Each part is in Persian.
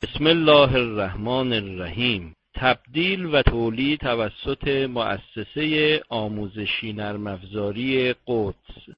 بسم الله الرحمن الرحیم. تبدیل و تولید توسط مؤسسه آموزشی نرم افزاری قدس.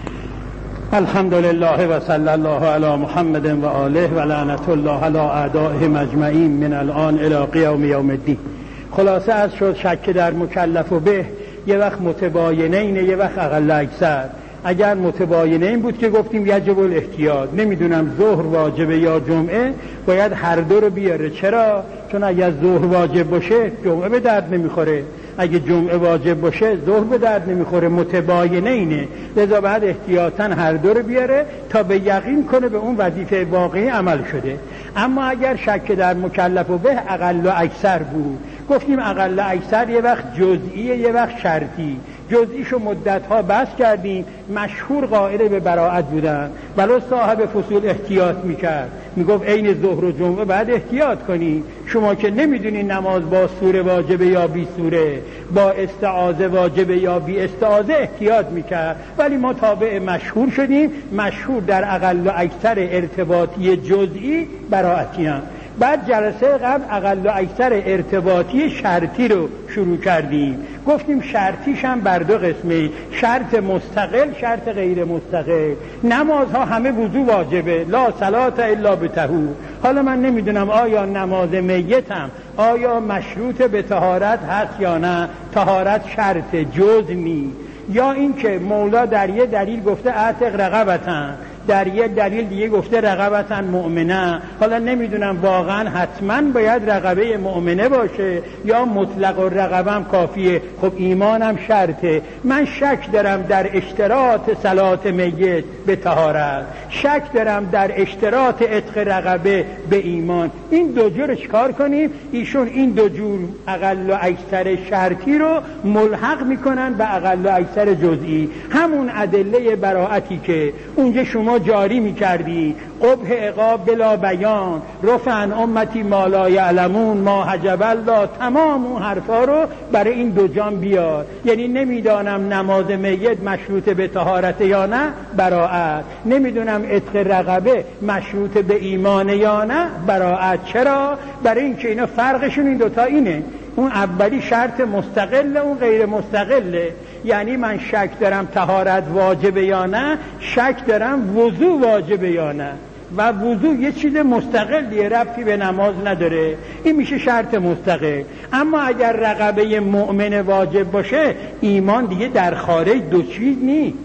الحمدلله و صلی الله علی محمد و آله و لعنت الله علی اعدائهم اجمعین من الان الی قیام یوم الدین. خلاصه از شد شک در مکلف و به یه وقت متباینین یه وقت اقل اکثر. اگر متباینین بود که گفتیم یجب الاحتیاط، نمیدونم ظهر واجبه یا جمعه، باید هر دو رو بیاره. چرا؟ چون اگر ظهر واجب باشه جمعه به درد نمیخوره، اگه جمعه واجب باشه ظهر به درد نمیخوره. متباینینه، لذا بعد احتیاطاً هر دو رو بیاره تا به یقین کنه به اون وظیفه واقعی عمل شده. اما اگر شک در مکلف و به اقل و اکثر بود، گفتیم اقل و اکثر یه وقت جزئیه یه وقت شرطی. جزئیشو مدتها بحث کردیم، مشهور قائل به براءت بودن، ولو صاحب فصول احتیاط میکرد، میگفت عین ظهر و جمعه بعد احتیاط کنی. شما که نمیدونین نماز با سوره واجبه یا بی سوره، با استعاذه واجبه یا بی استعاذه، احتیاط میکرد. ولی ما تابع مشهور شدیم، مشهور در اقل و اکثر ارتباطی جزئی براءتی هم. بعد جلسه قبل اقل و اکثر ارتباطی شرطی رو شروع کردیم، گفتیم شرطیش هم بر دو قسمه، شرط مستقل، شرط غیر مستقل. نمازها همه وضو واجبه، لا صلاة الا بطهور. حالا من نمیدونم آیا نماز میتم آیا مشروط به طهارت هست یا نه، طهارت شرط جز نی، یا اینکه مولا در یه دلیل گفته اعتق رقبتن، در یه دلیل دیگه گفته رقبتن مؤمنه. حالا نمیدونم واقعا حتما باید رقبه مؤمنه باشه یا مطلق الرقبه هم کافیه. خب ایمانم شرطه. من شک دارم در اشتراط صلات میت به طهارت، شک دارم در اشتراط عتق رقبه به ایمان. این دو جور چیکار کنیم؟ ایشون این دو جور اقل و اکثر شرطی رو ملحق میکنن به اقل و اکثر جزئی. همون ادله براءتی که اونجا شما جاری میکردی، قبح عقاب بلا بیان، رفع عن امتی ما لا یعلمون، ما حجب الله، تمام اون حرفا رو برای این دو جان بیار. یعنی نمیدانم نماز میت مشروط به طهارت یا نه، براءت. نمیدونم عتق رقبه مشروط به ایمان یا نه، براءت. چرا؟ برای اینکه اینا فرقشون این دوتا اینه، اون اولی شرط مستقله، اون غیر مستقله. یعنی من شک دارم طهارت واجبه یا نه، شک دارم وضو واجبه یا نه، و وضو یه چیز مستقلیه، ربطی به نماز نداره، این میشه شرط مستقل. اما اگر رقبه مؤمن واجب باشه، ایمان دیگه در خارج دو چیز نیست،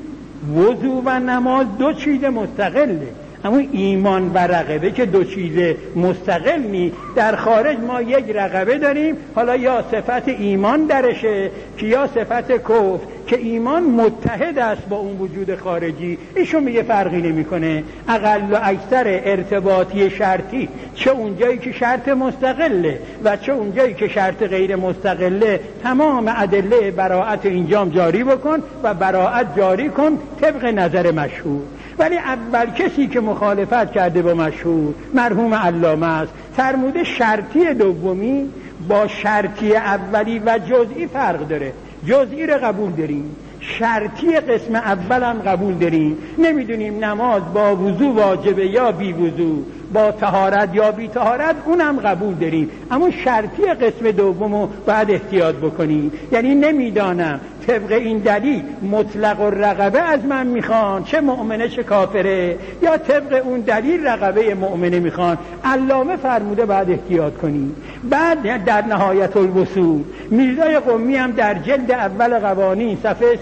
وضو و نماز دو چیز مستقله. اما ایمان و رقبه که دو چیز مستقل نی. در خارج ما یک رقبه داریم، حالا یا صفت ایمان درشه که یا صفت کفر، که ایمان متحد است با اون وجود خارجی. ایشون میگه فرقی نمیکنه. اقل و اکثر ارتباطی شرطی، چه اونجایی که شرط مستقله و چه اونجایی که شرط غیر مستقله، تمام ادله براءت اینجام جاری بکن و براءت جاری کن طبق نظر مشهور. ولی اول کسی که مخالفت کرده با مشهور مرحوم علامه است. فرموده شرطی دومی با شرطی اولی و جزئی فرق داره. جزئی رو قبول داریم، شرطی قسم اول هم قبول داریم. نمیدونیم نماز با وضو واجبه یا بی وضو، با طهارت یا بی طهارت، اونم قبول داریم. اما شرطی قسم دومو باید احتیاط بکنیم. یعنی نمیدانم طبق این دلیل مطلق الرقبه از من میخوان، چه مؤمنه چه کافره، یا طبق اون دلیل رقبه مؤمنه میخوان. علامه فرموده باید احتیاط کنیم. بعد در نهایت الوصول میرزای قمی هم در جلد اول قوانین صفحه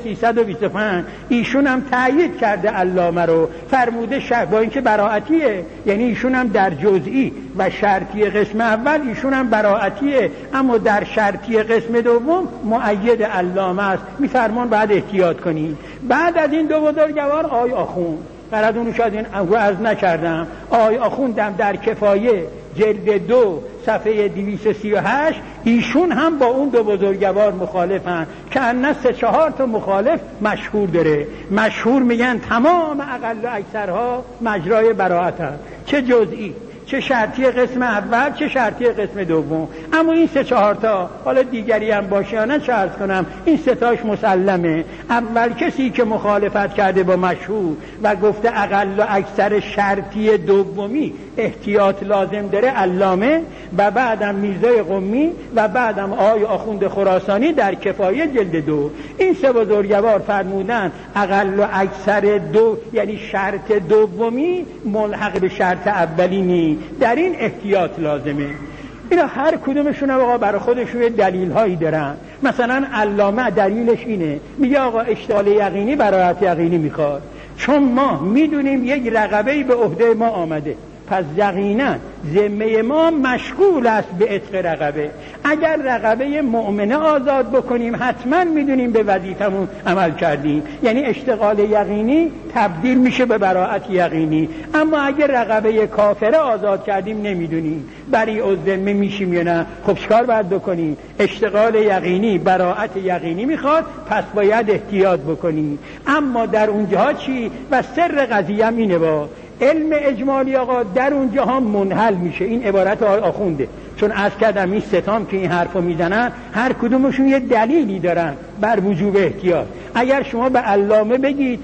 325 ایشون هم تایید کرده علامه رو، فرموده با اینکه براءتیه، یعنی ایشون هم در جزئی و شرطی قسم اول ایشون هم براءتیه، اما در شرطی قسم دوم مؤید علامه است، میفرمان بعد احتیاط کنیم. بعد از این دو بزرگوار آی آخوند، قرادونو شاید این عرض نکردم، آی آخوندم در کفایه جلد 2 صفحه 238 ایشون هم با اون دو بزرگوار مخالفن، که انه 3-4 تا مخالف مشهور داره. مشهور میگن تمام اقل و اکثرها مجرای براءت هست، چه جزئی چه شرطی قسم اول چه شرطی قسم دوم. اما این 3-4 تا حالا دیگری هم باشه یا نه عرض کنم این 3 تاش مسلمه. اول کسی که مخالفت کرده با مشهور و گفته اقل و اکثر شرطی دومی احتیاط لازم داره علامه و بعدم میرزای قمی و بعدم آقای آخوند خراسانی در کفایه جلد 2. این 3 بزرگوار فرمودن اقل و اکثر یعنی شرط دومی ملحق به شرط اولی نی، در این احتیاط لازمه. اینا هر کدومشون آقا برای خودشون دلیل هایی دارن. مثلا علامه دلیلش اینه، میگه آقا اشتغال یقینی براحت یقینی میخواد، چون ما میدونیم یک رقبه‌ای به عهده ما آمده، پس یقینا ذمه ما مشغول است به عتق رقبه. اگر رقبه مؤمنه آزاد بکنیم حتما میدونیم به وظیفمون عمل کردیم، یعنی اشتغال یقینی تبدیل میشه به براءت یقینی. اما اگر رقبه کافره آزاد کردیم نمیدونیم بری الذمه میشیم یا نه. خب چیکار باید بکنیم؟ اشتغال یقینی براءت یقینی میخواد، پس باید احتیاط بکنیم. اما در اونجا چی؟ و سر قضیه هم اینه، با علم اجمالی آقا در اونجا هم منحل میشه. این عبارت آقای آخونده، چون از کردم این 3 تام که این حرفو میزنن هر کدومشون یه دلیلی دارن بر وجوب احتیاط. اگر شما به علامه بگید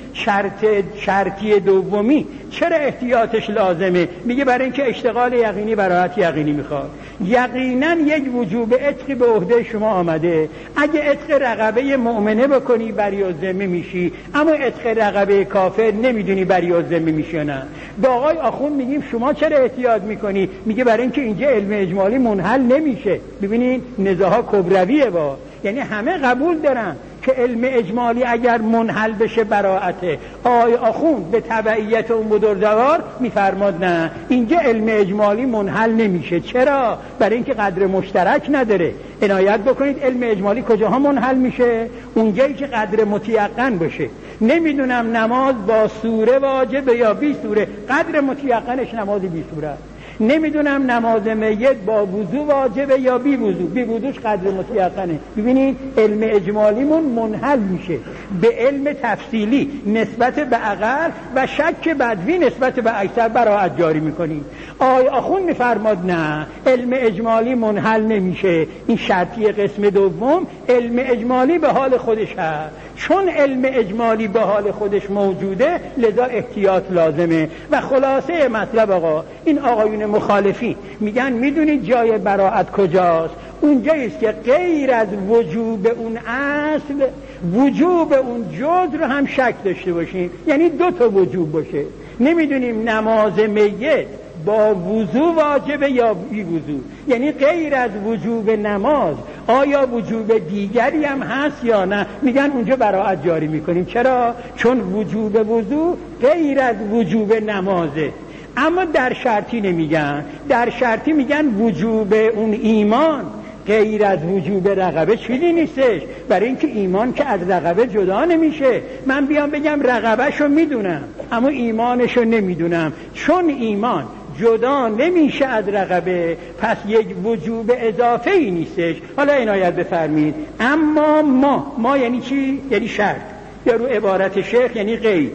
شرطی دومی چرا احتیاطش لازمه، میگه برای اینکه اشتغال یقینی براحت یقینی میخواد. یقینا یک وجوب عتقی به عهده شما آمده، اگه عتق رقبه مؤمنه بکنی بری الذمه میشی، اما عتق رقبه کافر نمیدونی بری الذمه میشی نه. با آقای آخوند میگیم شما چرا احتیاط میکنی، میگه برای اینکه اینجا علم اجمالی منحل نمیشه. ببینید نزاها کبرویه، با یعنی همه قبول دارن که علم اجمالی اگر منحل بشه براءته. آقای آخوند به تبعیت اون بزرگوار میفرماد نه، اینجا علم اجمالی منحل نمیشه. چرا؟ برای اینکه قدر مشترک نداره. عنایت بکنید علم اجمالی کجاها منحل میشه؟ اونجایی که قدر متیقن باشه. نمیدونم نماز با سوره واجبه یا بی سوره، قدر متیقنش نماز بی سوره. نمیدونم نماز میت با وضو واجبه یا بی وضو، بی وضوش قدر متیقنه. ببینید علم اجمالیمون منحل میشه به علم تفصیلی نسبت به اقل و شک بدوی نسبت به اکثر براحت جاری میکنیم. آقای آخوند میفرماد نه، علم اجمالی منحل نمیشه. این شرطی قسم دوم علم اجمالی به حال خودش هست، چون علم اجمالی به حال خودش موجوده لذا احتیاط لازمه. و خلاصه مطلب آقا این آقایون مخالفی میگن میدونید جای براءت کجاست؟ اونجاییست که غیر از وجوب اون اصل وجوب اون جز رو هم شک داشته باشیم، یعنی 2 تا وجوب باشه. نمیدونیم نماز میت با وضو واجبه یا بی وضو، یعنی غیر از وجوب نماز آیا وجوب دیگری هم هست یا نه. میگن اونجا براءت جاری میکنیم. چرا؟ چون وجوب وضو غیر از وجوب نمازه. اما در شرطی نمیگن، در شرطی میگن وجوب اون ایمان غیر از وجوب رقبه چیزی نیستش، برای اینکه ایمان که از رقبه جدا نمیشه. من بیام بگم رقبهشو میدونم اما ایمانشو نمیدونم، چون ایمان جدا نمیشه از رقبه پس یک وجوب اضافه ای نیستش. حالا عنایت بفرمید. اما ما یعنی چی؟ یعنی شرط، یا رو عبارت شیخ یعنی غیر.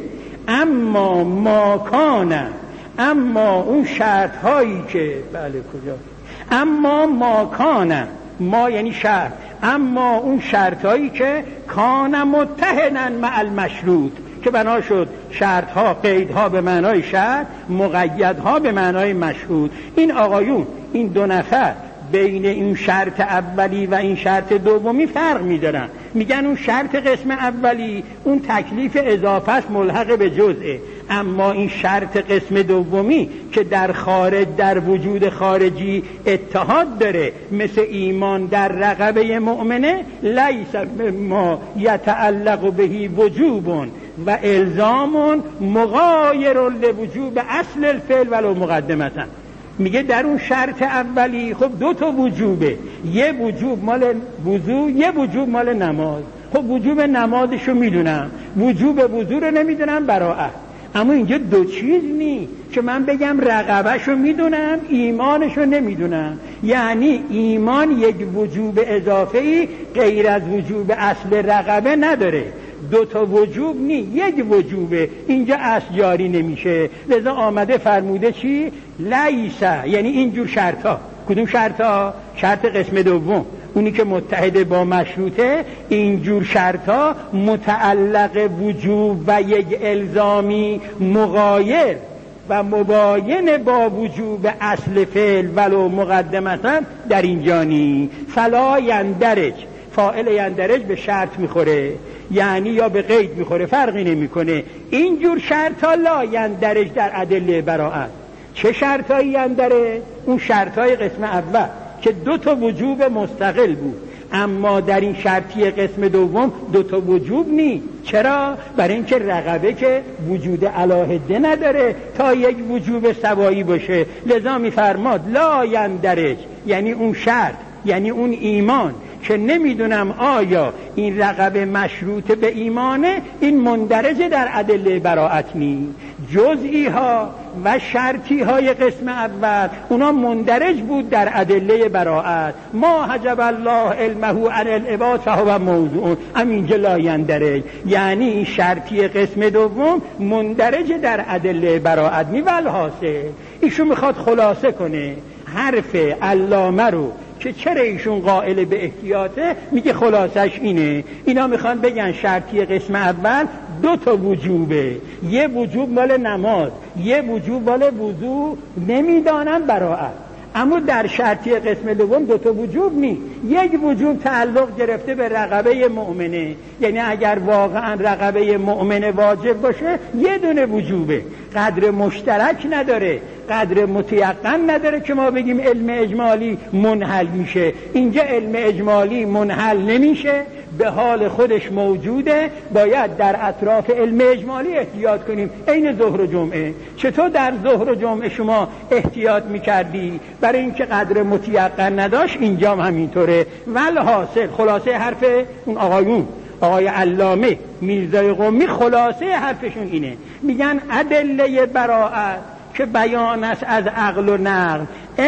اما ما کانه، اما اون شرط هایی که بله کجا، اما ما کانه، ما یعنی شرط، اما اون شرط هایی که کان متحدن مع المشروط، که بنا شد شرط ها قیدها به معنای شرط، مقیدها به معنای مشروط. این آقایون این 2 نفر بین این شرط اولی و این شرط دومی فرق می‌دارن. میگن اون شرط قسم اولی اون تکلیف اضافه است ملحق به جزءه، اما این شرط قسم دومی که در خارج در وجود خارجی اتحاد داره مثل ایمان در رقبه مؤمنه، لیس ما یتعلق بهی وجوب و الزام مغایر لوجوب اصل الفعل ولو مقدمتا. میگه در اون شرط اولی خب 2 تا وجوبه، یه وجوب مال وضو، یه وجوب مال نماز. خب وجوب نمازشو میدونم، وجوب وضو رو نمیدونم براءت. اما اینجا 2 چیز نیست که من بگم رقبهشو میدونم ایمانشو نمیدونم. یعنی ایمان یک وجوب اضافه‌ای غیر از وجوب اصل رقبه نداره. دو تا وجوب نی، یک وجوبه. اینجا اصل جاری نمیشه، لذا آمده فرموده چی؟ لیسه، یعنی اینجور شرطا. کدوم شرطا؟ شرط قسم دوم، اونی که متحد با مشروطه. اینجور شرطا متعلق وجوب و یک الزامی مغایر و مباین با وجوب اصل فعل ولو مقدمتا در اینجا نی. فلا یندرج، فاعل یندرج به شرط میخوره، یعنی یا به قید میخوره، فرقی نمیکنه. اینجور شرطا لا یندرج در ادله براءت. چه شرطایی یندرج؟ اون شرطای قسم اول که دو تا وجوب مستقل بود، اما در این شرطی قسم دوم دو تا وجوب نی. چرا؟ برای اینکه رقبه که وجود علاهده نداره تا یک وجوب سوایی باشه. لذا میفرماد لا یندرج، یعنی اون شرط، یعنی اون ایمان که نمیدونم آیا این رقبه مشروط به ایمانه، این مندرج در ادله براءت نی. جزئی ها و شرطی های قسم اول اونا مندرج بود در ادله براءت. ما حجب الله علمه عن العباد فهو موضوع، همینجا لا یندرج، یعنی این شرطی قسم دوم مندرج در ادله براءت نی. والحاصل ایشون میخواد خلاصه کنه حرف علامه رو که چرا ایشون قائل به احتیاطه، میگه خلاصش اینه. اینا میخوان بگن شرطی قسم اول دو تا وجوبه، یه وجوب مال نماز، یه وجوب مال وضو، نمیدانم براءت. اما در شرطی قسم دوم دو تا وجوب نی، یک وجوب تعلق گرفته به رقبه مؤمنه، یعنی اگر واقعا رقبه مؤمنه واجب باشه یه دونه وجوبه، قدر مشترک نداره، قدر متیقن نداره که ما بگیم علم اجمالی منحل میشه. اینجا علم اجمالی منحل نمیشه، به حال خودش موجوده. باید در اطراف علم اجمالی احتیاط کنیم. عین ظهر و جمعه، چطور در ظهر و جمعه شما احتیاط میکردی برای اینکه قدر متیقن نداشت، اینجا هم همینطوره. والحاصل خلاصه حرف اون آقای علامه میرزای قمی، خلاصه حرفشون اینه، میگن ادله براءت که بیان است از عقل و نقل،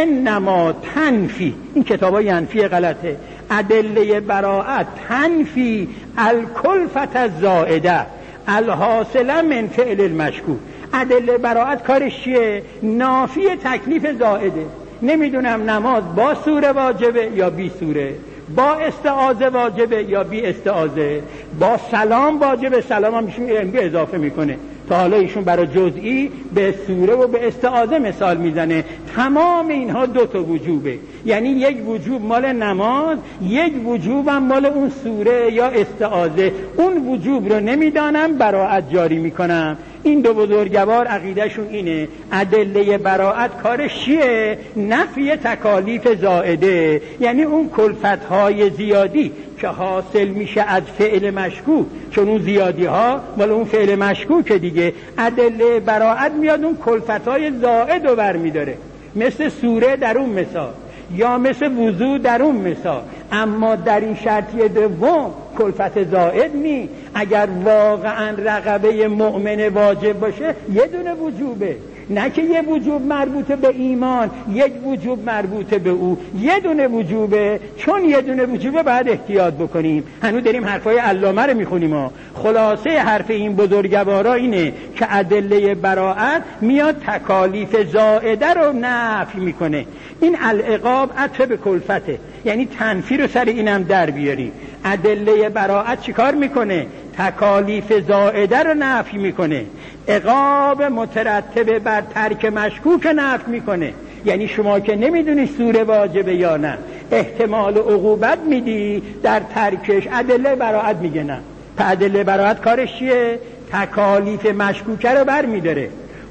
انما تنفی، این کتابای ینفی غلطه، ادله براءت تنفی الکلفت الزائده الحاصله من فعل المشکوک. ادله براءت کارش چیه؟ نافی تکلیف زائده. نمیدونم نماز با سوره واجبه یا بی سوره، با استعاذه واجبه یا بی استعاذه، با سلام واجبه، سلام هم میشون اضافه میکنه. تا حالا ایشون برای جزئی به سوره و به استعاذه مثال میزنه. تمام اینها دو تا وجوبه، یعنی یک وجوب مال نماز، یک وجوب هم مال اون سوره یا استعاذه. اون وجوب رو نمیدانم، براءت جاری میکنم. این دو بزرگوار عقیدهشون اینه ادله براءت کارش چیه؟ نفی تکالیف زائده، یعنی اون کلفت‌های زیادی که حاصل میشه از فعل مشکوک، چون اون زیادی ها مال اون فعل مشکوک دیگه. ادله براءت میاد اون کلفت‌های زائد رو برمیداره، مثل سوره در اون مثال یا مثل وضو در اون مثال. اما در این شرطی دوم کلفت زائد نی. اگر واقعا رقبه مؤمن واجب باشه یه دونه وجوبه، نه که یه وجوب مربوط به ایمان، یک وجوب مربوط به او، یه دونه وجوبه. چون یه دونه وجوبه باید احتیاط بکنیم. هنوز داریم حرفای علامه رو میخونیم. خلاصه حرف این بزرگوارا اینه که ادله براءت میاد تکالیف زائده رو نفی میکنه. این العقاب عطف به کلفته، یعنی تنفی رو سر اینم در بیاری. ادله براءت چیکار میکنه؟ تکالیف زائده رو نفی میکنه، عقاب مترتب بر ترک مشکوک نفی میکنه. یعنی شما که نمیدونی سوره واجبه یا نه، احتمال عقوبت میدی در ترکش، ادله براءت میگه نه. ادله براءت کارش چیه؟ تکالیف مشکوکه رو بر میداره،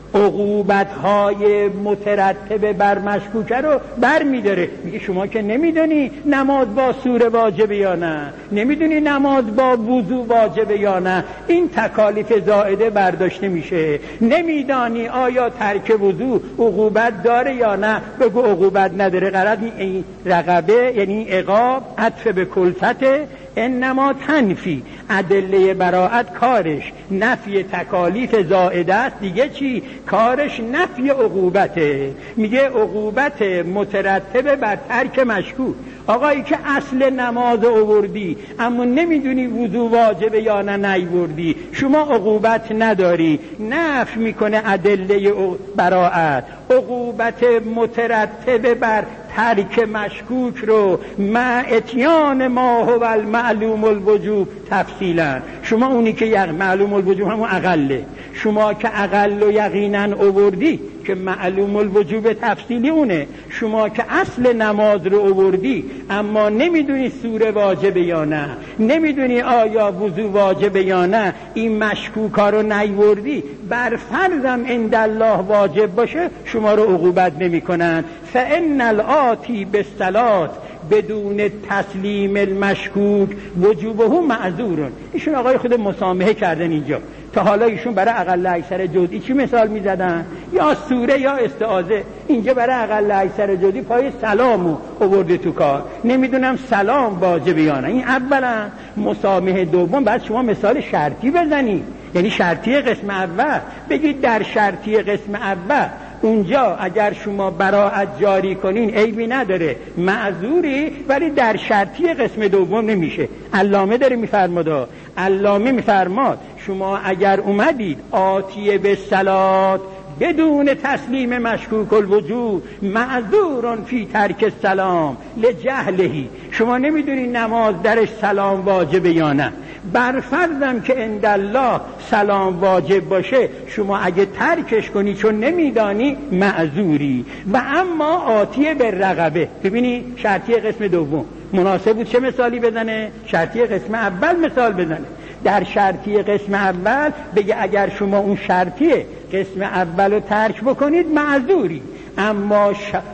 عقوبت‌های مترتب بر مشکوکه رو بر میداره. میگه شما که نمیدونی نماز با سوره واجبه یا نه، نمیدونی نماز با وضو واجبه یا نه، این تکالیف زائده برداشته میشه. نمیدانی آیا ترک وضو عقوبت داره یا نه، بگو عقوبت نداره. غرض این رقبه یعنی عقاب عطف به کلفته انما تنفی، ادله براءت کارش نفی تکالیف زائده است. دیگه چی؟ کارش نفی عقوبته. میگه عقوبت مترتبه بر ترک مشکوک. آقایی که اصل نماز آوردی اما نمیدونی وضو واجبه یا نه نیوردی، شما عقوبت نداری. نفی میکنه ادله براءت، عقوبت مترتبه بر ترک مشکوک رو مع اتیان ما هو المعلوم الوجوب تفصیلا. شما اونی که معلوم الوجوب همون اقله، شما که اقل و یقینا آوردی که معلوم الوجوب تفصیلی اونه. شما که اصل نماز رو آوردی اما نمیدونی سوره واجبه یا نه، نمیدونی آیا وضو واجبه یا نه، این مشکوکا رو نیوردی، بر فرضم عند الله واجب باشه شما رو عقوبت نمی کنن. فإن الآتی بالصلاة بدون تسلیم المشکوک وجوبه معذور. ایشون آقای خود مسامحه کردن اینجا. تا حالا ایشون برای اقل اکثر جزئی چی مثال میزدن؟ یا سوره یا استعاذه. اینجا برای اقل اکثر جزئی پای سلامو آورده تو کار. نمیدونم سلام واجبه یا نه. این اولا. مسامحه دوم بعد شما مثال شرطی بزنید، یعنی شرطی قسم اول بگید در شرطی قسم اول اونجا اگر شما براءت جاری کنین عیبی نداره، معذوری، ولی در شرطی قسم دوم نمیشه. علامه داره میفرماد، علامه میفرماد شما اگر اومدید آتیه به صلات بدون تسلیم مشکوک الوجوب معذورن فی ترک السلام لجهلهی، شما نمیدونی نماز درش سلام واجبه یا نه، بر فرضم که عند الله سلام واجب باشه شما اگه ترکش کنی چون نمیدانی معذوری. و اما آتیه به رغبه، ببینی شرطی قسم دوم مناسب بود چه مثالی بزنه؟ شرطی قسم اول مثال بزنه. در شرطی قسم اول بگه اگر شما اون شرطی قسم اول رو ترک بکنید معذوری، اما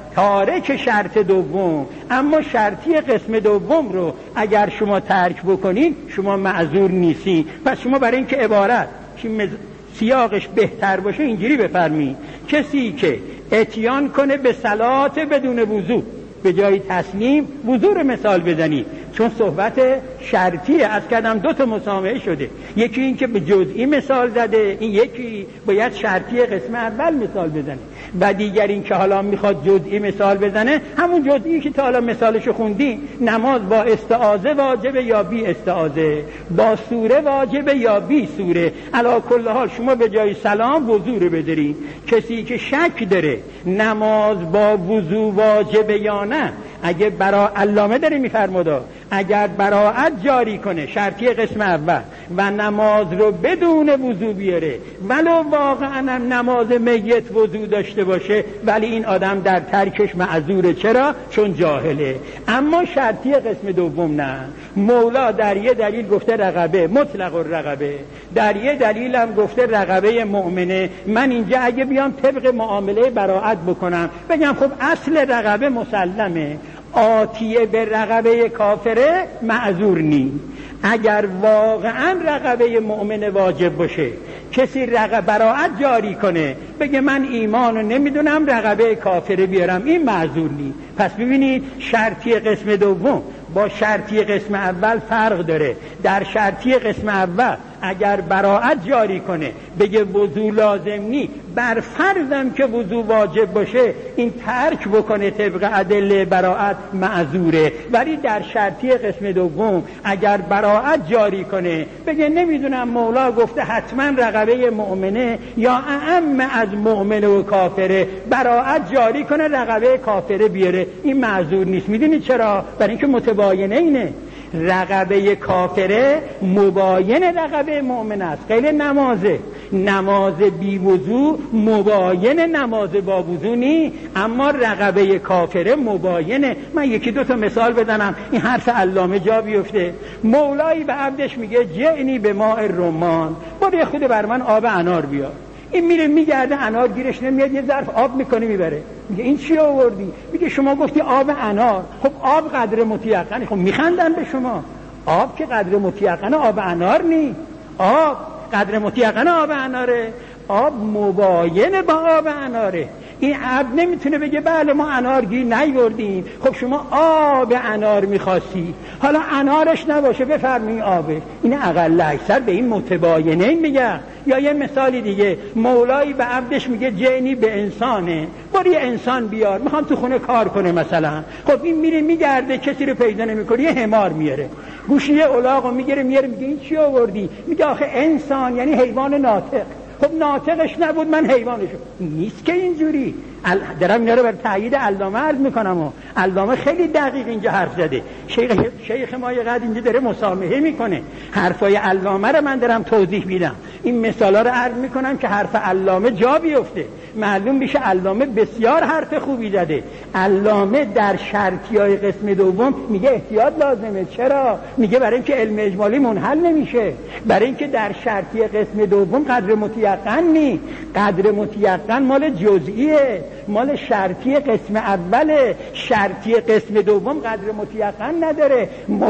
تارک شرط دوم، اما شرطی قسم دوم رو اگر شما ترک بکنید شما معذور نیستی. پس شما برای اینکه عبارت سیاقش بهتر باشه اینجوری بفرمایید کسی که اتیان کنه به صلات بدون وضو، به جای تسلیم وضو رو مثال بزنید، چون صحبت شرطیه. از کردم دو تا مسامحه شده، یکی این که به جزئی مثال زده، این یکی باید شرطی قسم اول مثال بزنه، و دیگر این که حالا میخواد جزئی مثال بزنه همون جزئی که تا حالا مثالشو خوندی، نماز با استعاذه واجبه یا بی استعاذه، با سوره واجبه یا بی سوره. علی کل حال شما به جای سلام وضو رو بدارید. کسی که شک داره نماز با وضو واجبه یا نه، اگه علامه داره میفرماده اگر براءت جاری کنه شرطی قسم اول و نماز رو بدون وضو بیاره، ولو واقعا نماز میت وضو داشته باشه، ولی این آدم در ترکش معذوره. چرا؟ چون جاهله. اما شرطی قسم دوم نه. مولا در یه دلیل گفته رقبه مطلق الرقبه، در یه دلیل هم گفته رقبه مؤمنه. من اینجا اگه بیام طبق معامله براءت بکنم بگم خب اصل رقبه مسلمه، آتیه به رقبه کافره معذور نی. اگر واقعا رقبه مؤمن واجب باشه، کسی براءت جاری کنه بگه من ایمانو نمیدونم رقبه کافره بیارم، این معذور نی. پس ببینید شرطی قسم دوم با شرطی قسم اول فرق داره. در شرطی قسم اول اگر براءت جاری کنه بگه وضو لازم نی، بر فرضم که وضو واجب باشه این ترک بکنه طبق ادله براءت معذوره. ولی در شرطی قسم دوم اگر براءت جاری کنه بگه نمیدونم مولا گفته حتما رقبه مؤمنه یا اعم از مؤمن و کافره، براءت جاری کنه رقبه کافره بیاره، این معذور نیست. میدونید چرا؟ برای اینکه متباینه اینه. رقبه کافره مباین رقبه مؤمن است. خیلی نماز بی وضو مباین نماز با وضو نی، اما رقبه کافره مباینه. من یکی دو تا مثال بزنم این حرف علامه جا بیفته. مولایی به عبدش میگه جئنی به ماء الرمان، برو خود بر من آب انار بیار. این میره میگرده انار گیرش نمیاد، یه ظرف آب میکنه میبره. میگه این چی آوردی؟ میگه شما گفتی آب انار. خب آب قدر متیقنه. خب میخندن به شما. آب که قدر متیقنه آب انار نی. آب قدر متیقنه آب اناره. آب مباین با آب اناره. این عبد نمیتونه بگه بله ما انارگیر نیوردیم. خب شما آب انار میخواستی، حالا انارش نباشه بفرمایید آبش. این اقل اکثر به این متباینه میگه. یا یه مثالی دیگه، مولایی به عبدش میگه جنی به انسانه، برو یه انسان بیار میخوام تو خونه کار کنه مثلا. خب این میره میگرده کسی رو پیدا نمیکنه، یه حمار میاره، گوشی الاغو میگیره میاره، میگه این چی آوردی؟ میگه آخه انسان یعنی حیوان ناطق. خب ناطقش نبود من حیوانشو. نیست که اینجوری. دارم اینا رو بر تایید علامه عرض میکنم و علامه خیلی دقیق اینجا حرف زده. شیخ ما یه قد اینجا داره مسامحه میکنه، حرفای علامه رو من دارم توضیح میدم. این مثالا رو عرض میکنم که حرف علامه جا بیفته، معلوم بشه علامه بسیار حرف خوبی زده. علامه در شرطیای قسم دوم میگه احتیاط لازمه. چرا؟ میگه برای اینکه علم اجمالی منحل نمیشه، برای اینکه در شرطی قسم دوم قدر متیقن نی. قدر متیقن مال جزئیه، مال شرطی قسم اوله. شرطی قسم دوم قدر متیقن نداره،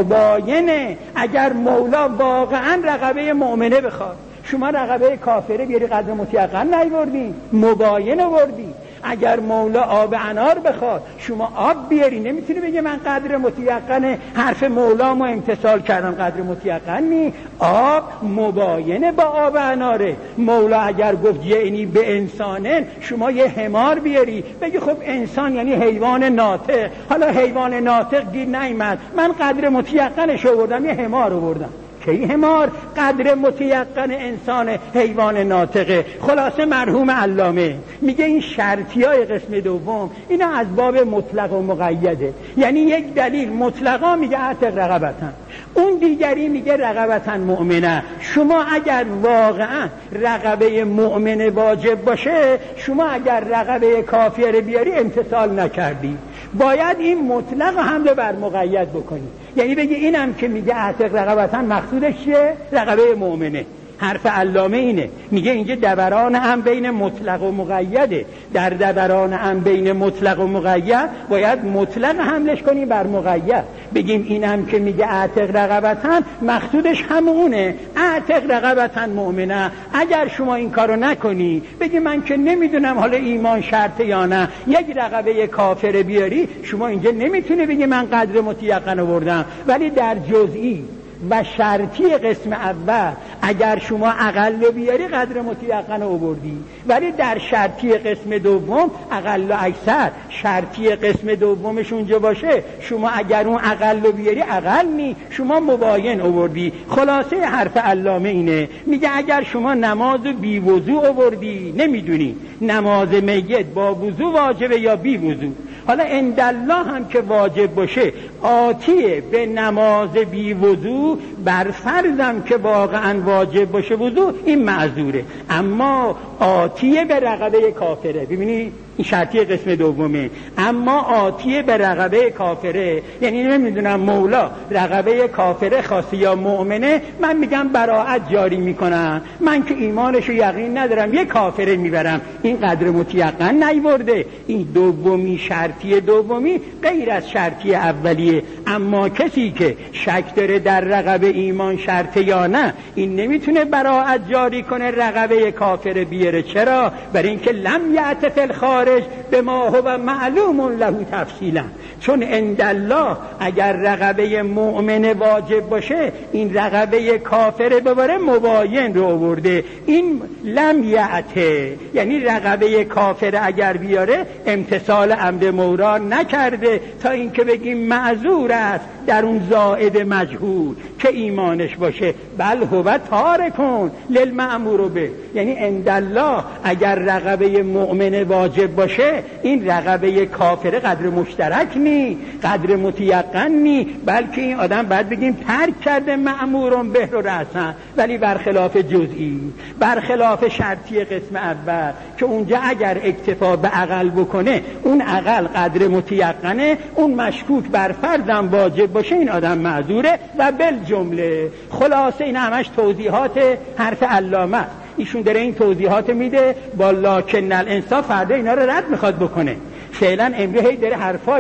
مباینه. اگر مولا واقعا رقبه مؤمنه بخواد، شما رقبه کافره بیاری قدر متیقن نیوردی، مباین آوردی. اگر مولا آب انار بخواد شما آب بیاری، نمیتونی بگه من قدر متیقن حرف مولامو امتثال کردم، قدر متیقن نی. آب مباینه با آب اناره. مولا اگر گفت یعنی به انسانن، شما یه حمار بیاری بگی خب انسان یعنی حیوان ناطق. حالا حیوان ناطق گیر نیامد، من قدر متیقنش آوردم، یه حمار آوردم. کی حمار؟ قدر متیقن انسان حیوان ناطقه. خلاصه مرحوم علامه میگه این شرطیای قسم دوم اینا از باب مطلق و مقیده. یعنی یک دلیل مطلقا میگه اعتق رقبتن، اون دیگری میگه رقبتن مؤمنه. شما اگر واقعا رقبه مؤمنه واجب باشه، شما اگر رقبه کافر بیاری امتثال نکردی، باید این مطلق حمله بر مقید بکنی. یعنی بگی اینم که میگه اعتق رقبتن مقصودش چیه؟ رقبه مؤمنه. حرف علامه اینه، میگه اینجا دوران هم بین مطلق و مقیده. در دوران هم بین مطلق و مقید باید مطلق حملش کنیم بر مقید. بگیم اینم که میگه اعتق رقبتن مقصودش همونه، اعتق رقبتن مؤمنه. اگر شما این کارو نکنی، بگی من که نمیدونم حالا ایمان شرطه یا نه، یک رقبه کافر بیاری، شما اینجا نمیتونی بگی من قدر متیقن آوردم. ولی در جزئی و شرطی قسم اول اگر شما اقل بیاری قدر متیقن آوردی، ولی در شرطی قسم دوم اقل و اکثر شرطی قسم دومش اونجا باشه، شما اگر اون اقل بیاری اقل نی، شما مباین آوردی. خلاصه حرف علامه اینه، میگه اگر شما نماز بی وضو آوردی، نمیدونی نماز میت با وضو واجبه یا بی وضو. حالا اندالله هم که واجب باشه، آتیه به نماز بی وضو، بر فرضم که واقعا واجب باشه وضو، این معذوره. اما آتیه به رقبه کافره، ببینی این شرطی قسم دومه. اما آتیه به رقبه کافره یعنی نمیدونم مولا رقبه کافره خاصی یا مؤمنه، من میگم براءت جاری میکنم، من که ایمانشو یقین ندارم یه کافره میبرم. این قدر متیقن نیورده. این دومی شرطی دومی غیر از شرطی اولیه. اما کسی که شک داره در رقبه ایمان شرطه یا نه، این نمیتونه براءت جاری کنه رقبه کافره بیاره. چرا؟ برای اینکه لم یعتف الخارج به ما هو معلوم له تفصیلا. چون عندالله اگر رقبه مؤمن واجب باشه، این رقبه کافر ببره مباین رو آورده. این لم یعته یعنی رقبه کافر اگر بیاره امتثال امر مولا نکرده، تا اینکه بگیم معذور است در اون زائد مجهول که ایمانش باشه. بل هو تارکون للمأمور به، یعنی عندالله اگر رقبه مؤمن واجب باشه، این رقبه کافر قدر مشترک نی، قدر متیقن نی، بلکه این آدم باید بگیم ترک کرده مأمورون به رو رأسن. ولی برخلاف جزئی، برخلاف شرطی قسم اول که اونجا اگر اکتفا به اقل بکنه، اون اقل قدر متیقنه، اون مشکوک بر فرضم واجب باشه، این آدم معذوره. و بالجمله خلاصه این همش توضیحات حرف علامه. ایشون داره این توضیحات میده با لکن الانصاف، فردا اینا رو رد میخواد بکنه. فعلا امروز هی داره حرفای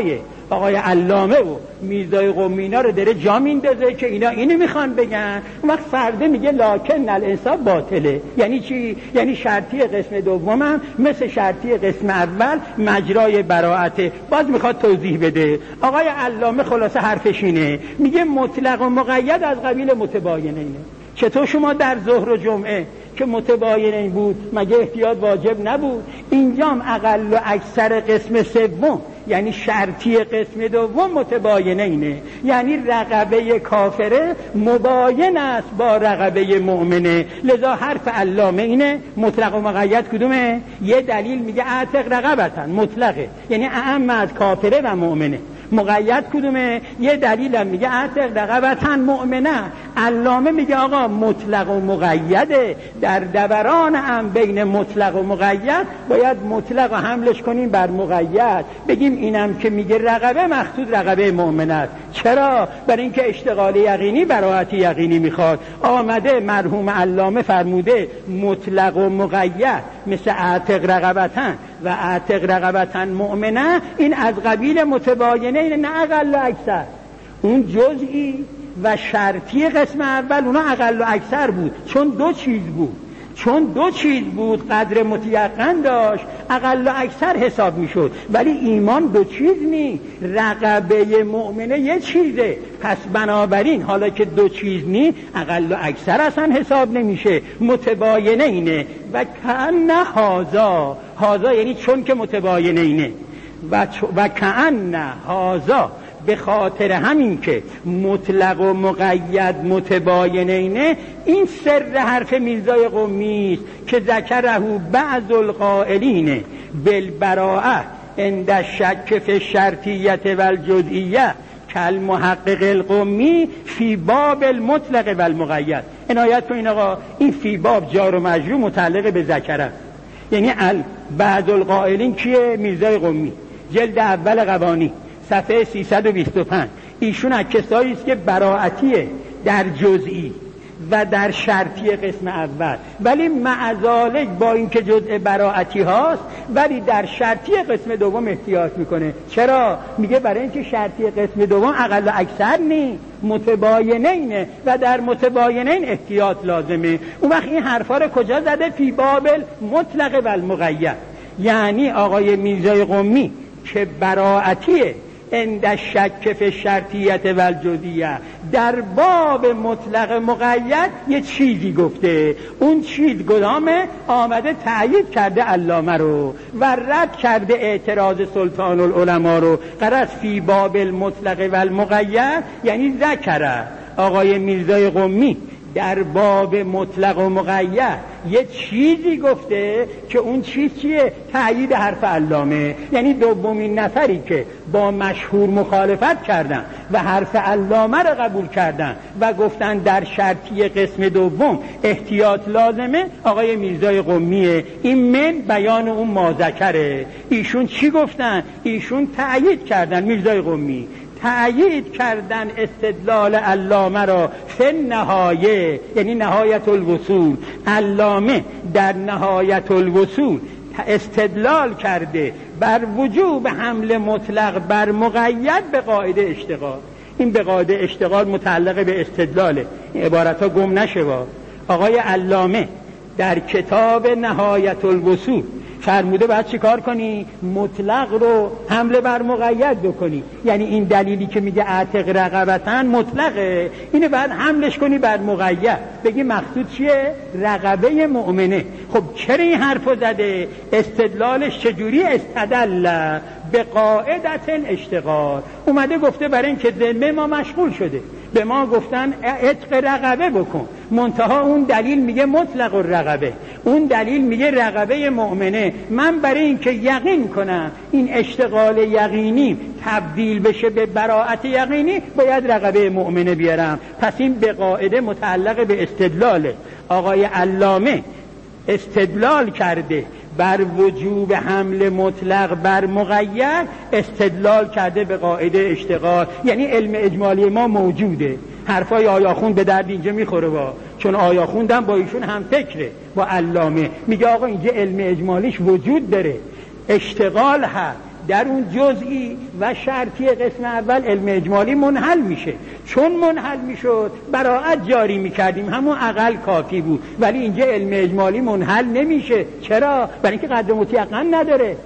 آقای علامه و میرزای قمی اینا رو داره جا میندازه که اینا اینو میخوان بگن. اون وقت فرده میگه لکن الانصاف باطله. یعنی چی؟ یعنی شرطی قسم دومم مثل شرطی قسم اول مجرای براءته. باز میخواد توضیح بده. آقای علامه خلاصه حرفش اینه، میگه مطلق و مقید از قبیل متباینینه. چطور شما در ظهر و جمعه که متباینین بود مگه احتیاط واجب نبود؟ اینجام اقل و اکثر قسم سوم یعنی شرطی قسم دوم متباینینه، یعنی رقبه کافره مباین است با رقبه مؤمنه. لذا حرف علامه اینه مطلق و مقید کدومه؟ یه دلیل میگه اعتق رقبتن مطلقه، یعنی اعم از کافره و مؤمنه. مقید کدومه؟ یه دلیل هم میگه اعتق رقبتن مؤمنه. علامه میگه آقا مطلق و مقیده، در دوران هم بین مطلق و مقید باید مطلق و حملش کنیم بر مقید، بگیم اینم که میگه رقبه مقصود رقبه مؤمنه است. چرا؟ برای اینکه اشتغال یقینی براءت یقینی میخواد. آمده مرحوم علامه فرموده مطلق و مقید مثل اعتق رقبتن و اعتق رقبتن مؤمنه، این از قبیل متباینه، این نه اقل و اکثر. اون جزئی و شرطی قسم اول اونا اقل و اکثر بود، چون دو چیز بود قدر متیقن داشت، اقل و اکثر حساب میشد. ولی ایمان دو چیز نی، رقبه مؤمنه یه چیزه، پس بنابراین حالا که دو چیز نی اقل و اکثر اصلا حساب نمیشه، متباینه اینه. و کأن هازا یعنی چون که متباینه اینه و کأن هازا به خاطر همین که مطلق و مقید متباینینه، این سر حرف میرزای قمی است که ذکره بعض القائلین بالبراءه عند الشک فی الشرطیه والجزئیه کالمحقق القمی فی باب المطلق والمقید. عنایت کنین آقا، این فی باب جار و مجرور متعلق به ذکره، یعنی بعض القائلین کیه؟ میرزای قمی، جلد اول قوانی صفحه 325. ایشون از کسایی است که براءتیه در جزئی و در شرطی قسم اول، ولی معذالک با اینکه جزء براءتی هاست ولی در شرطی قسم دوم احتیاط میکنه. چرا؟ میگه برای اینکه شرطی قسم دوم اقل و اکثر نی، متباینینه و در متباینین احتیاط لازمه. اون وقت این حرفا رو کجا زده؟ فی باب المطلق و المقید. یعنی آقای میرزای قمی که براءتیه عند الشک فی الشرطیه والجزئیه در باب مطلق مقید یه چیزی گفته، اون چیز کدامه؟ آمده تأیید کرده علامه رو و رد کرده اعتراض سلطان العلماء رو. غرض فی باب المطلق والمقید یعنی ذکره آقای میرزای قمی در باب مطلق و مقید یه چیزی گفته که اون چیز چیه؟ تأیید حرف علامه. یعنی دومین نفری که با مشهور مخالفت کردن و حرف علامه رو قبول کردن و گفتن در شرطی قسم دوم احتیاط لازمه آقای میرزای قمیه. این من بیان اون ماذکره. ایشون چی گفتن؟ ایشون تأیید کردن، میرزای قمی تأیید کردن استدلال علامه را فی نهایه، یعنی نهایت الوصول. علامه در نهایت الوصول استدلال کرده بر وجوب حمل مطلق بر مقید به قاعده اشتغال. این به قاعده اشتغال متعلق به استدلاله، این عبارت ها گم نشه. آقای علامه در کتاب نهایت الوصول فرموده باید چی کار کنی؟ مطلق رو حمله بر مقید بکنی. یعنی این دلیلی که میگه اعتق رقبتن مطلقه، اینو باید حملش کنی بر مقید، بگی مقصود چیه؟ رقبه مؤمنه. خب چرا این حرفو زده؟ استدلالش چجوری؟ استدل به قاعدت الاشتغال. اومده گفته برای این که ذمه ما مشغول شده، به ما گفتن عتق رقبه بکن، منتها اون دلیل میگه مطلق الرقبه، اون دلیل میگه رقبه مؤمنه. من برای این که یقین کنم این اشتغال یقینی تبدیل بشه به براءت یقینی باید رقبه مؤمنه بیارم. پس این به قاعده متعلق به استدلاله. آقای علامه استدلال کرده بر وجوب حمل مطلق بر مقید، استدلال کرده به قاعده اشتغال. یعنی علم اجمالی ما موجوده، حرفای آیاخوند به درد اینجا میخوره چون آیاخوندم با ایشون هم فکره، با علامه میگه آقا اینجا علم اجمالیش وجود داره، اشتغال هست در اون جزئی و شرطی قسم اول علم اجمالی منحل میشه. چون منحل میشد براءت جاری میکردیم، همون اقل کافی بود. ولی اینجا علم اجمالی منحل نمیشه. چرا؟ برای اینکه قدر متیقن نداره.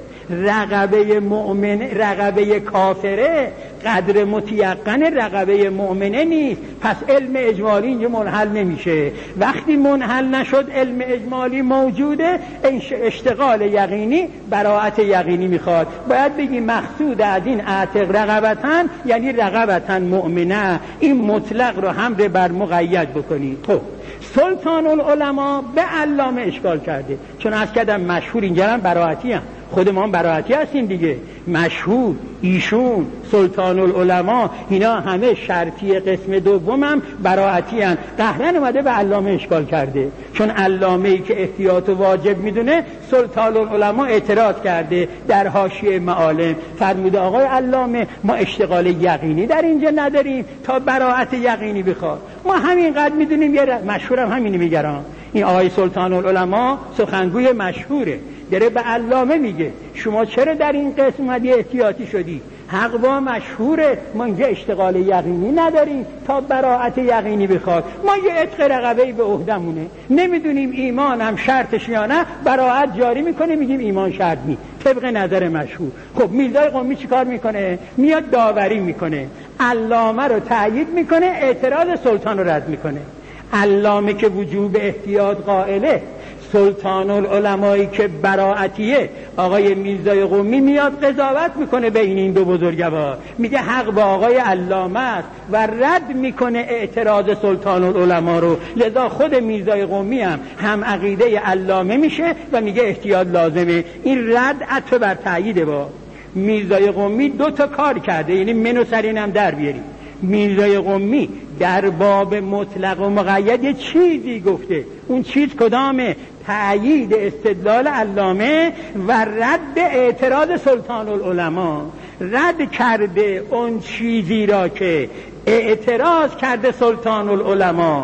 رقبه مؤمن، رقبه کافره قدر متیقن رقبه مؤمنه نیست. پس علم اجمالی اینجا منحل نمیشه. وقتی منحل نشد علم اجمالی موجوده، اشتغال یقینی براءت یقینی میخواد. باید بگی مقصود از این اعتق رقبتن یعنی رقبتن مؤمنه. این مطلق رو حمل بر مقید بکنی. خب سلطان العلماء به علامه اشکال کرده، چون از کردم مشهور اینجا هم براعتی هم، خود ما هم براعتی هستیم دیگه. مشهور، ایشون، سلطان العلماء، اینا همه شرطی قسم دوم هم براعتی هم. قهرن اومده به علامه اشکال کرده، چون علامه‌ای که احتیاط واجب میدونه سلطان العلماء اعتراض کرده در حاشیه معالم، فرموده آقای علامه ما اشتغال یقینی در اینجا نداریم تا براعت یقینی بخواد. ما همینقدر میدونیم. یه مشهورم همینی میگرم. این آقای سلطان العلماء سخنگوی مشهوره، داره به علامه میگه شما چرا در این قسم اومدی احتیاطی شدی؟ حق با مشهوره، ما اینجا اشتغال یقینی نداریم تا براعت یقینی بخواد. ما یه عتق رقبه‌ای به عهدمونه، نمیدونیم ایمان هم شرطش یا نه، براعت جاری میکنه میگیم ایمان شرط نی طبق نظر مشهور. خب میرزای قمی چی کار میکنه؟ میاد داوری میکنه، علامه رو تأیید میکنه، اعتراض سلطان رو رد میکنه. علامه که وجوب احتیاط قائله، سلطان العلمایی که براعتیه آقای میرزای قمی میاد قضاوت میکنه بین این دو بزرگوار، میگه حق با آقای علامه است و رد میکنه اعتراض سلطان العلما رو. لذا خود میرزای قمی هم عقیده علامه میشه و میگه احتیاط لازمه. این رد عطف بر تأییده. با میرزای قمی دو تا کار کرده، یعنی منو سرینم در بیاریم. میرزای قمی در باب مطلق و مقید یه چیزی گفته، اون چیز کدامه؟ تأیید استدلال علامه و رد اعتراض سلطان العلماء. رد کرده اون چیزی را که اعتراض کرده سلطان العلماء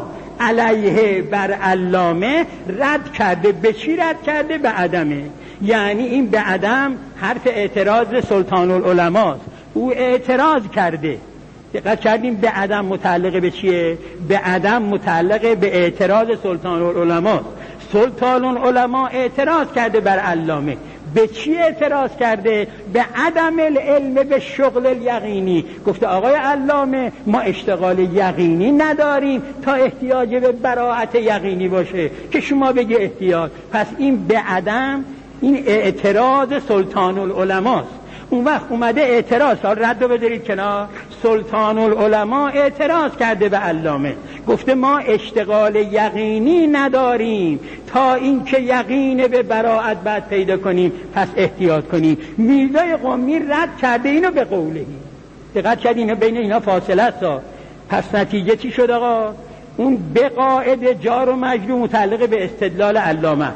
علیه بر علامه، رد کرده. به چی رد کرده؟ به عدمه. یعنی این به عدم حرف اعتراض سلطان العلماء است. او اعتراض کرده، دقت کردیم به عدم متعلق به چیه؟ به عدم متعلق به اعتراض سلطان العلماء. سلطان العلماء اعتراض کرده بر علامه. به چی اعتراض کرده؟ به عدم العلم به شغل الیقینی. گفته آقای علامه ما اشتغال یقینی نداریم تا احتیاج به براعت یقینی باشه که شما بگی احتیاج. پس این به عدم، این اعتراض سلطان العلماء است. اون وقت اومده اعتراض، رد رو بذارید کنار. سلطان العلماء اعتراض کرده به علامه، گفته ما اشتغال یقینی نداریم تا اینکه یقین به براعت بعد پیدا کنیم، پس احتیاط کنیم. میرزای قمی رد کرده اینو به قولهی. دقت کردین بین اینا فاصله است. پس نتیجه چی شد آقا؟ اون به قاعده جار و مجرور متعلق به استدلال علامه،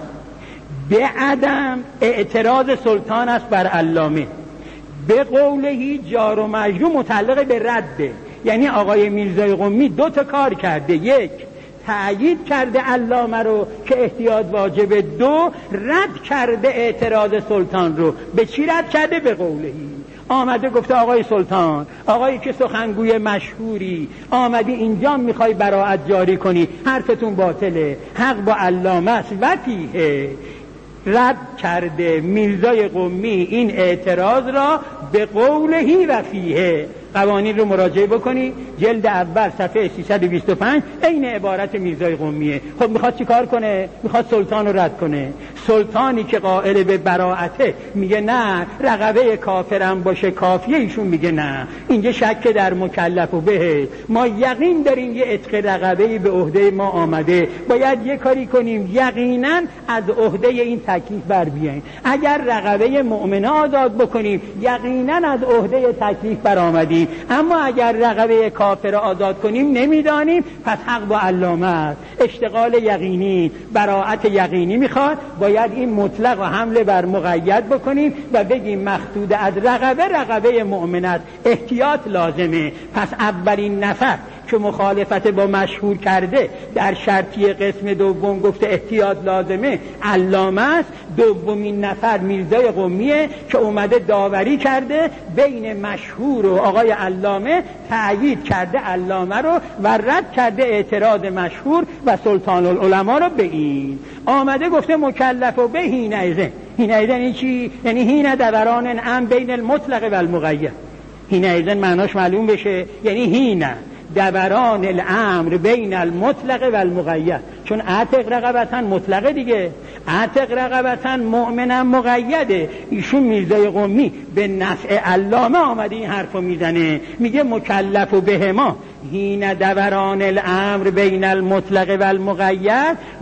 به عدم اعتراض سلطان است بر علامه، به قولهی جار و مجرور متعلق به رده. یعنی آقای میرزای قمی دو تا کار کرده، یک تأیید کرده علامه رو که احتیاط واجبه، دو رد کرده اعتراض سلطان رو. به چی رد کرده؟ به قولهی. آمده گفته آقای سلطان، آقایی که سخنگوی مشهوری، آمدی اینجا میخوای براعت جاری کنی، حرفتون باطله، حق با علامه است و فیه. رد کرده میرزای قمی این اعتراض را به قولهی و فیه. قوانین رو مراجعه بکنی، جلد اول صفحه 325 این عبارت میرزای قمیه. خب میخواد چی کار کنه؟ میخواد سلطان رو رد کنه. سلطانی که قائل به براعته میگه نه رقبه کافرم باشه کافیه، ایشون میگه نه، اینجا شک در مکلف و به، ما یقین داریم یه عتق رقبه‌ای به عهده ما آمده، باید یه کاری کنیم یقینا از عهده این تکلیف بر بیاییم. اگر رقبه مؤمنه آزاد بکنیم یقینا از عهده تکلیف بر آمدیم، اما اگر رقبه کافر آزاد کنیم نمیدانیم، پس حق با علامه است. اشتغال یقینی، براعت یقینی میخواد، باید این مطلق و حمله بر مقید بکنیم و بگیم مخدود از رقبه مؤمنت، احتیاط لازمه. پس اولین نفر که مخالفت با مشهور کرده در شرطی قسم دوم گفته احتیاط لازمه علامه است. دومین نفر میرزای قمیه که اومده داوری کرده بین مشهور و آقای علامه، تأیید کرده علامه رو و رد کرده اعتراض مشهور و سلطان العلماء رو به این. آمده گفته مکلف و به حینئذ. حینئذ یعنی چی؟ یعنی حین دوران الامر بین المطلق و المقید. حینئذ معناش معلوم بشه، یعنی حین دوران الامر بین المطلق و المقید. چون اعتق رقبتن مطلقه دیگه، اعتق رقبتن مؤمنن مقیده. ایشون میرزای قمی به نفع علامه آمده این حرفو میزنه، میگه مکلف و بهما حین دوران الامر بین المطلق و المقید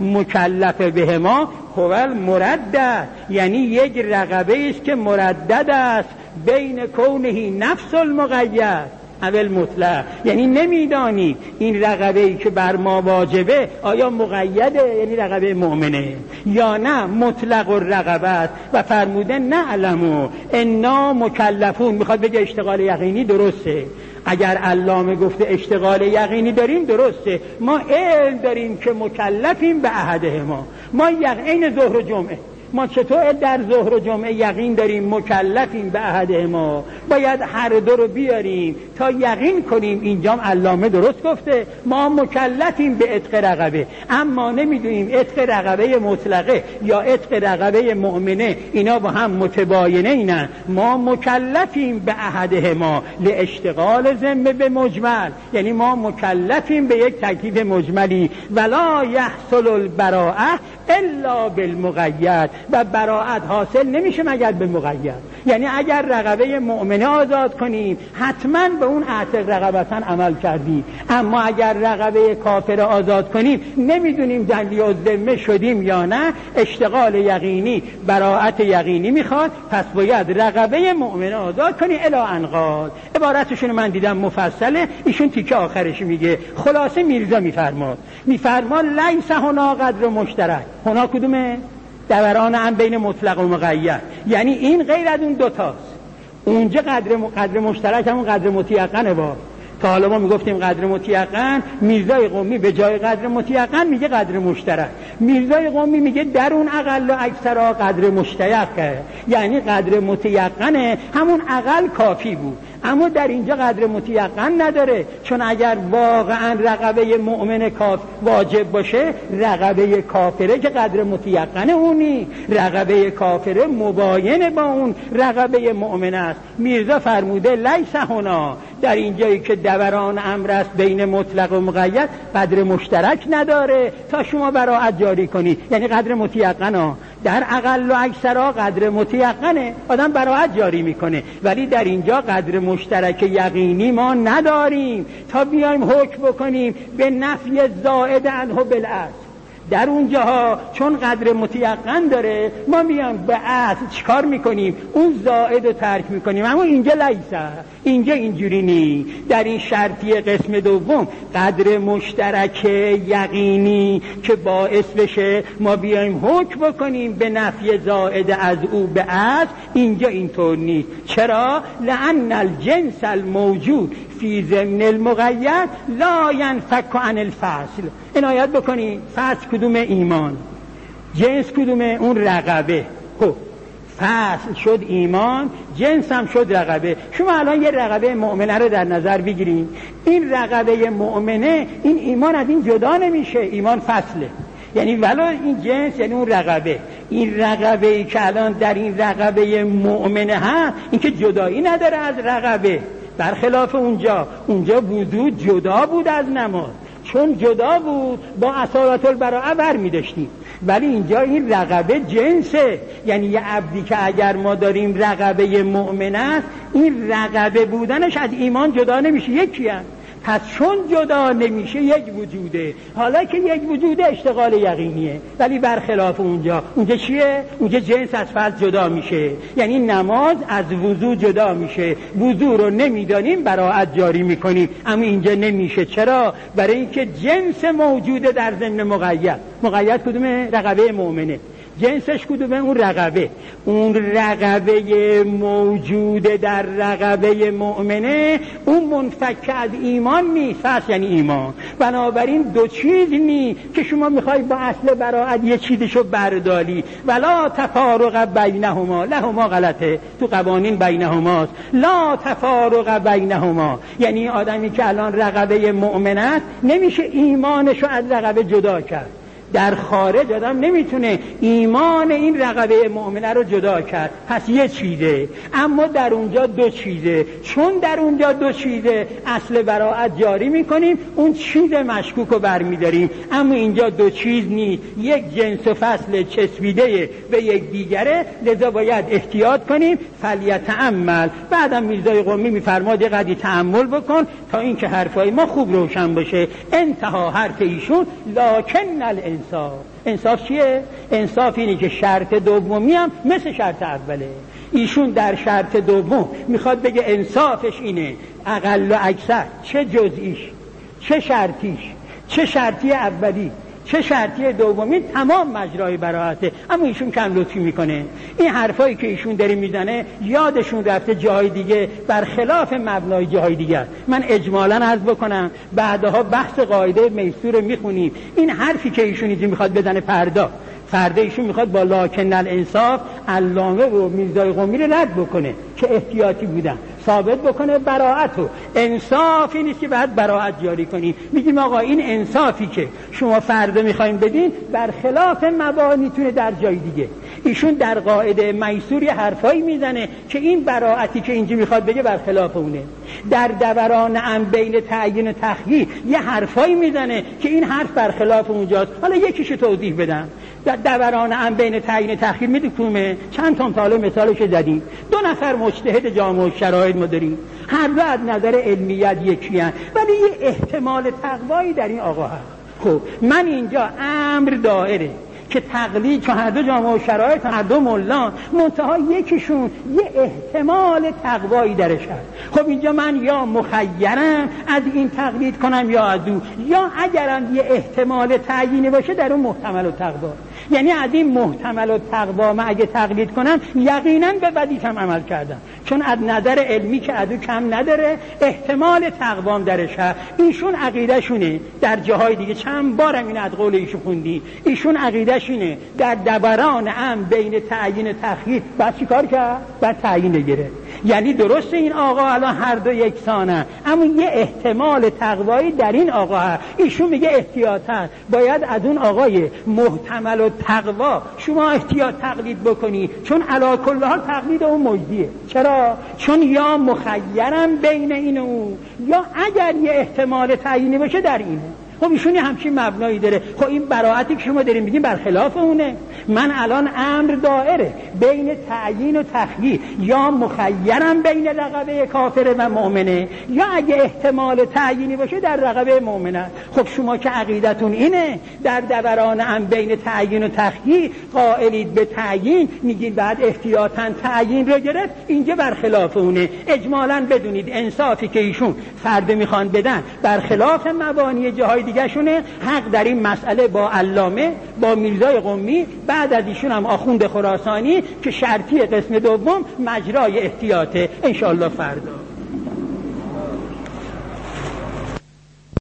مکلف بهما هو المردد، یعنی یک رقبه است که مردد است بین کونه نفس المقید اول مطلق. یعنی نمیدانی این رقبه‌ای که بر ما واجبه آیا مقیده یعنی رقبه مؤمنه یا نه مطلق الرقبه. و فرموده نعلمو انا مکلفون. میخواد بگه اشتغال یقینی درسته. اگر علامه گفته اشتغال یقینی داریم درسته، ما علم داریم که مکلفیم به احدهما. ما یقین ظهر و جمعه، ما چطور در ظهر و جمعه یقین داریم مکلفیم به احدهما، باید هر دو رو بیاریم تا یقین کنیم اینجام علامه درست گفته. ما مکلفیم به عتق رقبه، اما نمیدونیم عتق رقبه مطلقه یا عتق رقبه مؤمنه اینا با هم متباینه اینن. ما مکلفیم به احدهما لاشتغال ذمه به مجمل، یعنی ما مکلفیم به یک تکلیف مجملی. ولا یحصل البراءه الا بالمقید، و براءت حاصل نمیشه مگر به مقید. یعنی اگر رقبه مؤمنه آزاد کنیم حتما به اون اعتق رقبتن عمل کردیم، اما اگر رقبه کافر آزاد کنیم نمیدونیم دلی و ذمه شدیم یا نه. اشتغال یقینی براءت یقینی میخواد، پس باید رقبه مؤمنه آزاد کنی الی انقاض. عبارتشون من دیدم مفصله، ایشون تیکه آخرش میگه. خلاصه میرزا میفرما لیس هنا قدر مشترک. هنا کدومه؟ دوران هم بین مطلق و مقید، یعنی این غیر از اون دوتاست. اونجا قدر مشترک همون قدر متیقنه. با تا حالا ما میگفتیم قدر متیقن، میرزای قمی به جای قدر متیقن میگه قدر مشترک. میرزای قمی میگه در اون اقل و اکثرا قدر مشترکه، یعنی قدر متیقنه همون اقل کافی بود، اما در اینجا قدر متیقن نداره. چون اگر واقعا رقبه مؤمن واجب باشه، رقبه کافره که قدر متیقن اونی، رقبه کافره مباین با اون رقبه مؤمن است. میرزا فرموده لیس هنا، در اینجایی که دوران امر است بین مطلق و مقید قدر مشترک نداره تا شما براءت جاری کنید، یعنی قدر متیقن ها. در اقل و اکثرا قدر متیقنه، آدم براءت جاری میکنه، ولی در اینجا قدر مشترک یقینی ما نداریم تا بیایم حکم بکنیم به نفی زائد عنه بالاصل. در اونجاها چون قدر متیقن داره ما میام به اصل چیکار میکنیم؟ اون زائد رو ترک میکنیم. اما اینجا لیسه، اینجا اینجوری نی. در این شرطی قسم دوم قدر مشترک یقینی که باعث بشه ما بیایم حکم بکنیم به نفی زائد از او به اصل، اینجا اینطور نیست. چرا؟ لأن الجنس الموجود فی ضمن المقید لا ینفک عن الفصل. عنایت بکنید، فصل کدومه؟ ایمان. جنس کدومه؟ اون رقبه. خب فصل شد ایمان، جنس هم شد رقبه. شما الان یه رقبه مؤمنه رو در نظر بگیرید، این رقبه مؤمنه، این ایمان از این جدا نمیشه، ایمان فصله. یعنی ولو این جنس یعنی اون رقبه، این رقبه‌ای که الان در این رقبه مؤمنه ها، این که جدایی نداره از رقبه، برخلاف اونجا وجود جدا بود از نماز. چون جدا بود با اصالت البراءه بر می داشتیم، ولی اینجا این رقبه جنسه. یعنی یه عبدی که اگر ما داریم رقبه مؤمن است، این رقبه بودنش از ایمان جدا نمیشه، یکی هم. پس چون جدا نمیشه یک وجوده. حالا که یک وجوده اشتغال یقینیه، ولی برخلاف اونجا چیه؟ اونجا جنس از فرد جدا میشه، یعنی نماز از وضو جدا میشه. وضو رو نمیدانیم براءت جاری میکنیم، اما اینجا نمیشه. چرا؟ برای اینکه جنس موجوده در ضمن مقید. مقید کدومه؟ رقبه مؤمنه. جنسش کدومه؟ اون رقبه. اون رقبه موجود در رقبه مؤمنه اون منفک از ایمان نیست، پس یعنی ایمان. بنابراین دو چیز نیست که شما میخوای با اصل براءت یه چیزشو برداری. ولا تفارق بینهما، لهما غلطه، تو قوانین بینهماست، لا تفارق بینهما. یعنی آدمی که الان رقبه مؤمنه نمیشه ایمانشو از رقبه جدا کرد. در خارج آدم نمیتونه ایمان این رقبه مؤمنه رو جدا کرد، پس یه چیزه. اما در اونجا دو چیزه. چون در اونجا دو چیزه اصل براءت جاری میکنیم، اون چیز مشکوک رو برمیداریم. اما اینجا دو چیز نیست، یک جنس و فصل چسبیده به یک دیگره، لذا باید احتیاط کنیم. فلیتأمل. بعدم میرزای قمی میفرماد یه قدری تأمل بکن تا اینکه حرفای ما خوب روشن باشه. انتها حرف ایشون لکن الانصاف. انصاف چیه؟ انصاف اینه که شرط دومی هم مثل شرط اوله. ایشون در شرط دوم میخواد بگه انصافش اینه اقل و اکثر، چه جزئیش، چه شرطیش، چه شرطی اولی، چه شرطی دومی، تمام مجرای براءته. اما ایشون کم لطفی میکنه. این حرفایی که ایشون داره میزنه یادشون رفته جای دیگه برخلاف مبنای جای دیگه. من اجمالاً عرض بکنم بعدها بحث قاعده میسور میخونیم. این حرفی که ایشون اینجا میخواد بزنه فردا ایشون میخواد با لکن الانصاف علامه و میرزای قمی رو رد بکنه که احتیاطی بودن، ثابت بکنه براءتو. انصافی نیست که بعد براءت جاری کنیم. میگیم آقا این انصافی که شما فردا میخواین بدین برخلاف مبانیتونه در جای دیگه. ایشون در قاعده میسور حرفایی میزنه که این براءتی که اینجا میخواد بگه برخلاف اونه. در دوران ام بین تعیین و تخییر یه حرفایی میزنه که این حرف برخلاف اونجاست. حالا یکیشو توضیح بدم. در دوران ام بین تعیین و تخییر میدونیم چند تا حالا مثالش زدیم. دو نفر مجتهد جامع شرایط ما داریم، هر دو از نظر علمیت یکی هست، ولی یه احتمال تقوایی در این آقا هست. خب من اینجا امر دائره که تقلید، چون هر دو جامع شرایط، هر دو ملا، منتها یکیشون یه احتمال تقوایی درش هست. خب اینجا من یا مخیرم از این تقلید کنم یا از او، یا اگرم یه احتمال تعیینی باشه در اون محتمل و تقوا. یعنی از این محتمل و تقوا من اگه تقلید کنم یقینا به وظیفم عمل کردم، چون از نظر علمی که ادو کم نداره احتمال تقوام درش هست. ایشون عقیدهشونه در جاهای دیگه، چند بارم این از قول ایشون خوندی، ایشون عقیدهشونه در دوران ام بین تعیین و تخییر بعد چی کار کرد؟ بعد تعیین گرفت. یعنی درسته این آقا الان هر دو یکسانه، اما یه احتمال تقوایی در این آقا هست. ایشون میگه احتیاطاً باید از اون آقای محتمل و تقوا شما احتیاط تقلید بکنی، چون علی کل حال تقلید اون مجدیه. چرا؟ چون یا مخیرم بین این و اون، یا اگر یه احتمال تعیینی باشه در اینه. خب ایشون همچین مبنایی داره. خب این براءتی که شما دارین میگین برخلاف اونه. من الان امر دائره بین تعیین و تخییر، یا مخیرم بین رقبه کافر و مؤمنه، یا اگه احتمال تعیینی باشه در رقبه مؤمنه. خب شما که عقیدتون اینه در دوران ام بین تعیین و تخییر قائلید به تعیین، میگید بعد احتیاطاً تعیین رو گرفت، اینجا برخلاف اونه. اجمالاً بدونید انصافی که ایشون فرد میخوان بدن برخلاف مبانی جاهای دیگه شونه. حق در این مسئله با علامه، با میرزای قمی، بعد از ایشون هم آخوند خراسانی که شرطی قسم دوم مجرای احتیاطه. انشاءالله فردا